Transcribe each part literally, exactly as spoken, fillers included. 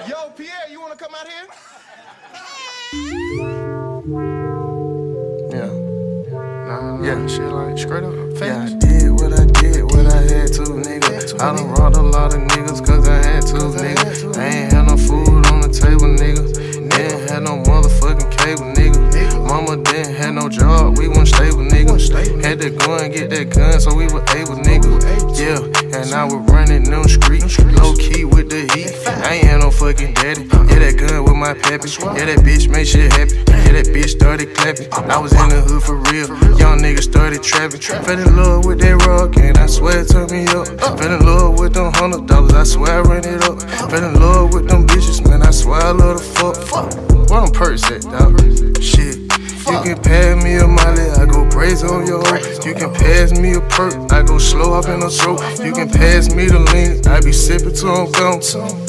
Yo, Pierre, you wanna come out here? Yeah. Nah, yeah, shit like straight up facts. Yeah, I did what I did, what I had to, nigga. I done robbed a lot of niggas cause I had to, nigga. I ain't had no food on the table, nigga. Didn't have no motherfucking cable, nigga. Mama didn't have no job, we wasn't stable, nigga. Had to go and get that gun so we were able, nigga. Yeah, and I was running them streets, low key with the heat. I ain't had no fucking daddy. Yeah, that gun with my pappy. Yeah, that bitch made shit happen. Yeah, that bitch started clapping. I was in the hood for real. Young niggas started trapping. Fell in love with that rock and I swear it turned me up. Fell in love with them hundred dollars, I swear I ran it up. Fell in love with them bitches, man, I swear I love the fuck. Where them perks at, dog? Shit. You can pass me a molly, I go crazy on your hoe. You can pass me a perk, I go slow up in the throat. You can pass me the lean, I be sipping till I'm gone.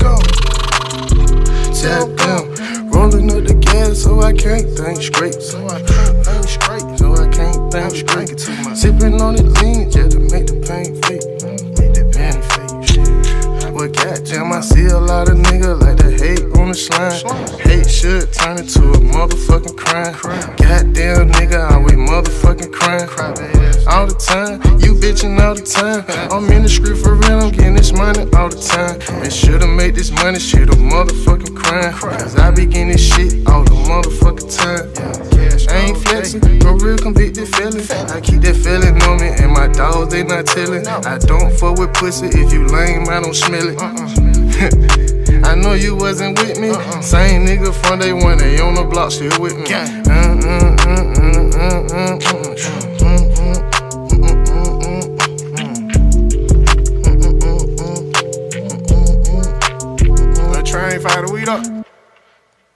Tap down, rolling up the gas so I can't think straight. So I can't think straight, so I can't think straight. Sipping on the lean just to make the pain fade. Make the pain fade, shit. But goddamn, I see a lot of niggas like the hate on the slime. Hate should turn into a motherfucking crime. Goddamn nigga, always motherfucking crying. All the time, you bitchin' all the time. I'm in the street for real, I'm getting this money all the time. They shoulda made this money, shit a motherfucking crime. Cause I be getting this shit all the motherfucking time. I ain't flexing, no real convicted feeling. I keep that feeling on me, and my dogs, they not tellin'. I don't fuck with pussy, if you lame, I don't smell it. I know you wasn't with me. Same nigga from day one, they on the block, still with me. Train fight the weed up.